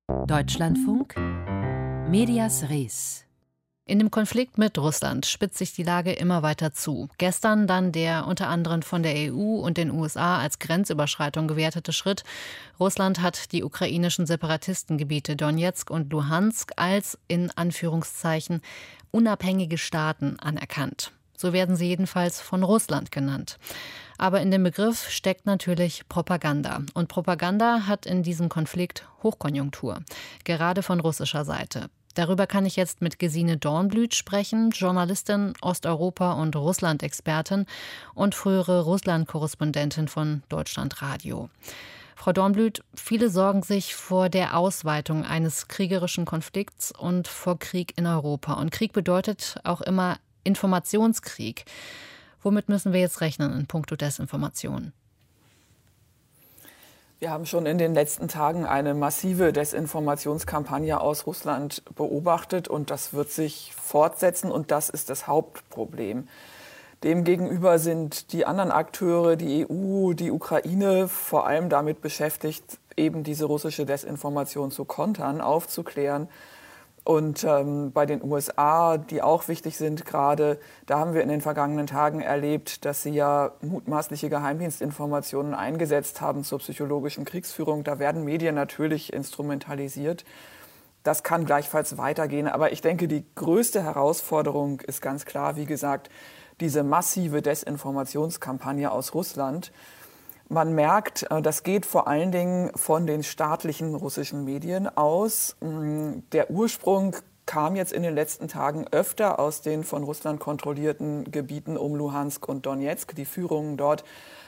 Deutschlandfunk Medias Res. In dem Konflikt mit Russland spitzt sich die Lage immer weiter zu. Gestern dann der unter anderem von der EU und den USA als Grenzüberschreitung gewertete Schritt. Russland hat die ukrainischen Separatistengebiete Donezk und Luhansk als, in Anführungszeichen, unabhängige Staaten anerkannt. So werden sie jedenfalls von Russland genannt. Aber in dem Begriff steckt natürlich Propaganda. Und Propaganda hat in diesem Konflikt Hochkonjunktur, gerade von russischer Seite. Darüber kann ich jetzt mit Gesine Dornblüt sprechen, Journalistin, Osteuropa- und Russland-Expertin und frühere Russland-Korrespondentin von Deutschlandradio. Frau Dornblüt, viele sorgen sich vor der Ausweitung eines kriegerischen Konflikts und vor Krieg in Europa. Und Krieg bedeutet auch immer Informationskrieg. Womit müssen wir jetzt rechnen in puncto Desinformation? Wir haben schon in den letzten Tagen eine massive Desinformationskampagne aus Russland beobachtet und das wird sich fortsetzen und das ist das Hauptproblem. Demgegenüber sind die anderen Akteure, die EU, die Ukraine, vor allem damit beschäftigt, eben diese russische Desinformation zu kontern, aufzuklären. Und bei den USA, die auch wichtig sind gerade, da haben wir in den vergangenen Tagen erlebt, dass sie ja mutmaßliche Geheimdienstinformationen eingesetzt haben zur psychologischen Kriegsführung. Da werden Medien natürlich instrumentalisiert. Das kann gleichfalls weitergehen. Aber ich denke, die größte Herausforderung ist ganz klar, wie gesagt, diese massive Desinformationskampagne aus Russland. Man merkt, das geht vor allen Dingen von den staatlichen russischen Medien aus. Der Ursprung kam jetzt in den letzten Tagen öfter aus den von Russland kontrollierten Gebieten um Luhansk und Donezk. Die Führungen dort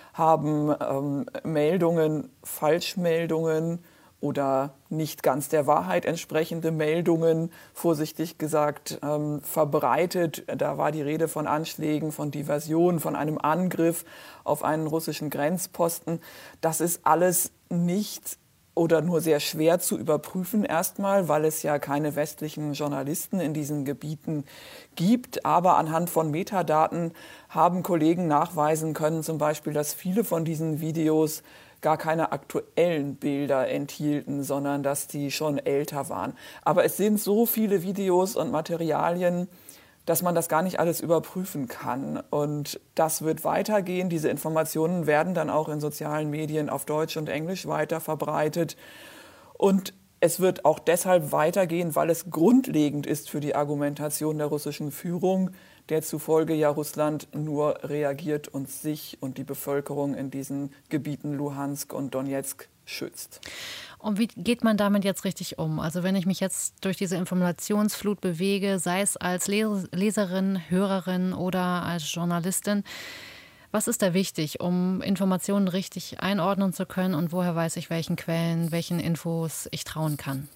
haben Meldungen, Falschmeldungen oder nicht ganz der Wahrheit entsprechende Meldungen, vorsichtig gesagt, verbreitet. Da war die Rede von Anschlägen, von Diversionen, von einem Angriff auf einen russischen Grenzposten. Das ist alles nicht oder nur sehr schwer zu überprüfen erstmal, weil es ja keine westlichen Journalisten in diesen Gebieten gibt. Aber anhand von Metadaten haben Kollegen nachweisen können, zum Beispiel, dass viele von diesen Videos gar keine aktuellen Bilder enthielten, sondern dass die schon älter waren. Aber es sind so viele Videos und Materialien, dass man das gar nicht alles überprüfen kann. Und das wird weitergehen. Diese Informationen werden dann auch in sozialen Medien auf Deutsch und Englisch weiter verbreitet. Und es wird auch deshalb weitergehen, weil es grundlegend ist für die Argumentation der russischen Führung, der zufolge ja Russland nur reagiert und sich und die Bevölkerung in diesen Gebieten Luhansk und Donezk schützt. Und wie geht man damit jetzt richtig um? Also wenn ich mich jetzt durch diese Informationsflut bewege, sei es als Leserin, Hörerin oder als Journalistin, was ist da wichtig, um Informationen richtig einordnen zu können und woher weiß ich, welchen Quellen, welchen Infos ich trauen kann?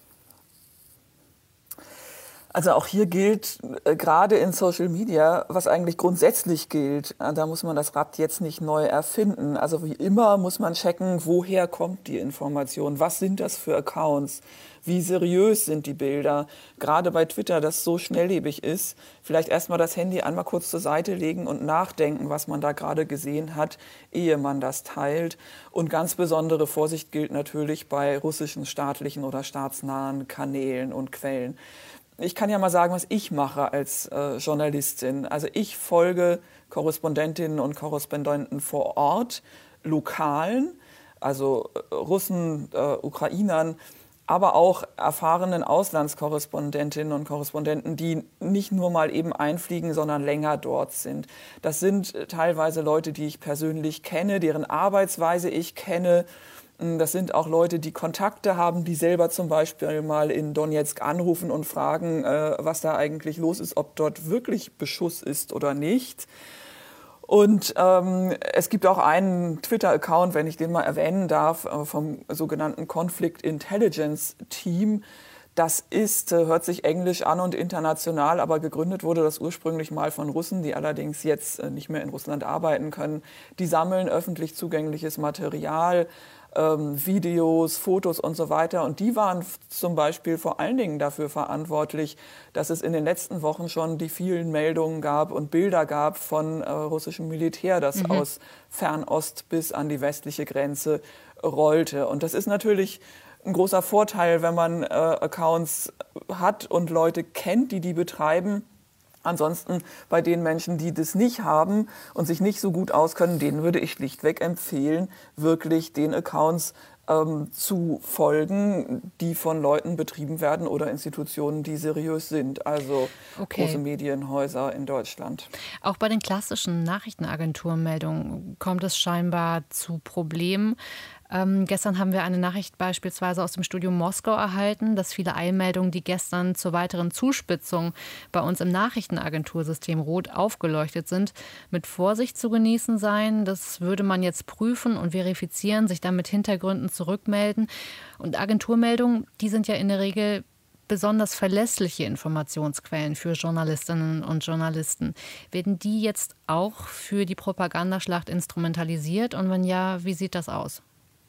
Also auch hier gilt gerade in Social Media, was eigentlich grundsätzlich gilt, da muss man das Rad jetzt nicht neu erfinden. Also wie immer muss man checken, woher kommt die Information, was sind das für Accounts, wie seriös sind die Bilder. Gerade bei Twitter, das so schnelllebig ist, vielleicht erstmal das Handy einmal kurz zur Seite legen und nachdenken, was man da gerade gesehen hat, ehe man das teilt. Und ganz besondere Vorsicht gilt natürlich bei russischen staatlichen oder staatsnahen Kanälen und Quellen. Ich kann ja mal sagen, was ich mache als Journalistin. Also ich folge Korrespondentinnen und Korrespondenten vor Ort, Lokalen, also Russen, Ukrainern, aber auch erfahrenen Auslandskorrespondentinnen und Korrespondenten, die nicht nur mal eben einfliegen, sondern länger dort sind. Das sind teilweise Leute, die ich persönlich kenne, deren Arbeitsweise ich kenne. Das sind auch Leute, die Kontakte haben, die selber zum Beispiel mal in Donezk anrufen und fragen, was da eigentlich los ist, ob dort wirklich Beschuss ist oder nicht. Und es gibt auch einen Twitter-Account, wenn ich den mal erwähnen darf, vom sogenannten Conflict Intelligence Team. Das ist, hört sich englisch an und international, aber gegründet wurde das ursprünglich mal von Russen, die allerdings jetzt nicht mehr in Russland arbeiten können. Die sammeln öffentlich zugängliches Material, Videos, Fotos und so weiter. Und die waren zum Beispiel vor allen Dingen dafür verantwortlich, dass es in den letzten Wochen schon die vielen Meldungen gab und Bilder gab von russischem Militär, das aus Fernost bis an die westliche Grenze rollte. Und das ist natürlich ein großer Vorteil, wenn man Accounts hat und Leute kennt, die betreiben. Ansonsten bei den Menschen, die das nicht haben und sich nicht so gut auskennen, denen würde ich schlichtweg empfehlen, wirklich den Accounts zu folgen, die von Leuten betrieben werden oder Institutionen, die seriös sind, also große Medienhäuser in Deutschland. Auch bei den klassischen Nachrichtenagenturmeldungen kommt es scheinbar zu Problemen. Gestern haben wir eine Nachricht beispielsweise aus dem Studio Moskau erhalten, dass viele Eilmeldungen, die gestern zur weiteren Zuspitzung bei uns im Nachrichtenagentursystem rot aufgeleuchtet sind, mit Vorsicht zu genießen seien. Das würde man jetzt prüfen und verifizieren, sich dann mit Hintergründen zurückmelden. Und Agenturmeldungen, die sind ja in der Regel besonders verlässliche Informationsquellen für Journalistinnen und Journalisten. Werden die jetzt auch für die Propagandaschlacht instrumentalisiert? Und wenn ja, wie sieht das aus?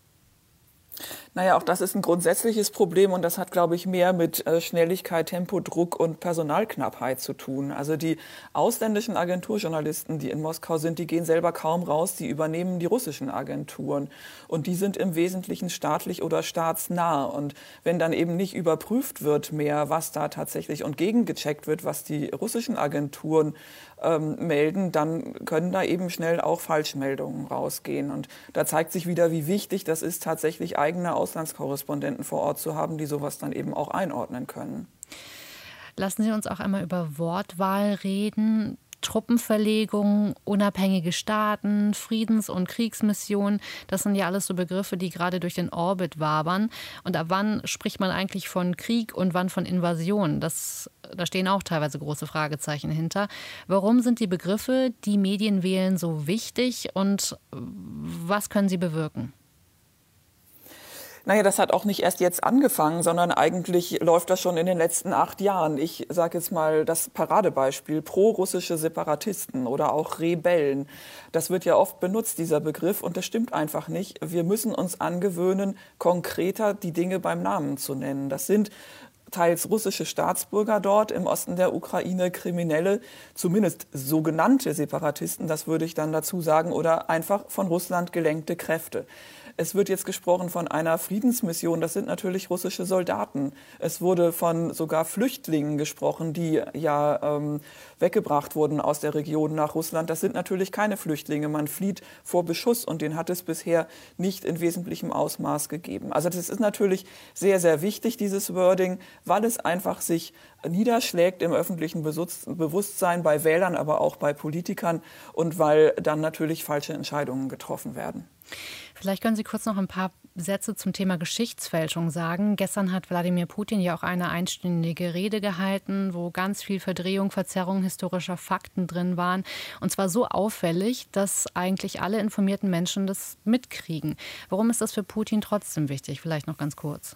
Naja, auch das ist ein grundsätzliches Problem und das hat, glaube ich, mehr mit Schnelligkeit, Tempo, Druck und Personalknappheit zu tun. Also die ausländischen Agenturjournalisten, die in Moskau sind, die gehen selber kaum raus, die übernehmen die russischen Agenturen und die sind im Wesentlichen staatlich oder staatsnah. Und wenn dann eben nicht überprüft wird mehr, was da tatsächlich und gegengecheckt wird, was die russischen Agenturen melden, dann können da eben schnell auch Falschmeldungen rausgehen. Und da zeigt sich wieder, wie wichtig das ist, tatsächlich eigene Auslandskorrespondenten vor Ort zu haben, die sowas dann eben auch einordnen können. Lassen Sie uns auch einmal über Wortwahl reden. Truppenverlegung, unabhängige Staaten, Friedens- und Kriegsmissionen, das sind ja alles so Begriffe, die gerade durch den Orbit wabern. Und ab wann spricht man eigentlich von Krieg und wann von Invasion? Da stehen auch teilweise große Fragezeichen hinter. Warum sind die Begriffe, die Medien wählen, so wichtig und was können sie bewirken? Naja, das hat auch nicht erst jetzt angefangen, sondern eigentlich läuft das schon in den letzten 8 Jahren. Ich sage jetzt mal das Paradebeispiel, pro-russische Separatisten oder auch Rebellen. Das wird ja oft benutzt, dieser Begriff, und das stimmt einfach nicht. Wir müssen uns angewöhnen, konkreter die Dinge beim Namen zu nennen. Das sind teils russische Staatsbürger dort im Osten der Ukraine, Kriminelle, zumindest sogenannte Separatisten, das würde ich dann dazu sagen, oder einfach von Russland gelenkte Kräfte. Es wird jetzt gesprochen von einer Friedensmission. Das sind natürlich russische Soldaten. Es wurde von sogar Flüchtlingen gesprochen, die ja weggebracht wurden aus der Region nach Russland. Das sind natürlich keine Flüchtlinge. Man flieht vor Beschuss und den hat es bisher nicht in wesentlichem Ausmaß gegeben. Also das ist natürlich sehr, sehr wichtig, dieses Wording, weil es einfach sich niederschlägt im öffentlichen Bewusstsein bei Wählern, aber auch bei Politikern und weil dann natürlich falsche Entscheidungen getroffen werden. Vielleicht können Sie kurz noch ein paar Sätze zum Thema Geschichtsfälschung sagen. Gestern hat Wladimir Putin ja auch eine einstündige Rede gehalten, wo ganz viel Verdrehung, Verzerrung historischer Fakten drin waren. Und zwar so auffällig, dass eigentlich alle informierten Menschen das mitkriegen. Warum ist das für Putin trotzdem wichtig? Vielleicht noch ganz kurz.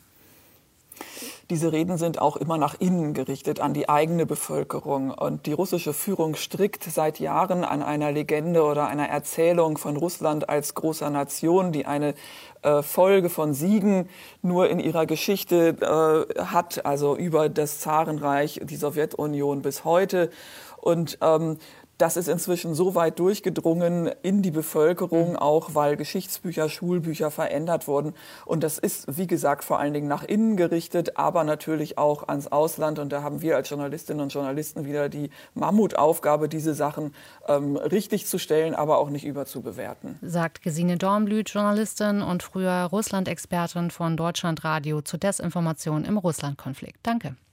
Diese Reden sind auch immer nach innen gerichtet, an die eigene Bevölkerung. Und die russische Führung strickt seit Jahren an einer Legende oder einer Erzählung von Russland als großer Nation, die eine Folge von Siegen nur in ihrer Geschichte hat, also über das Zarenreich, die Sowjetunion bis heute. Und das ist inzwischen so weit durchgedrungen in die Bevölkerung, auch weil Geschichtsbücher, Schulbücher verändert wurden. Und das ist, wie gesagt, vor allen Dingen nach innen gerichtet, aber natürlich auch ans Ausland. Und da haben wir als Journalistinnen und Journalisten wieder die Mammutaufgabe, diese Sachen richtig zu stellen, aber auch nicht überzubewerten. Sagt Gesine Dornblüt, Journalistin und früher Russland-Expertin von Deutschlandradio zur Desinformation im Russlandkonflikt. Danke.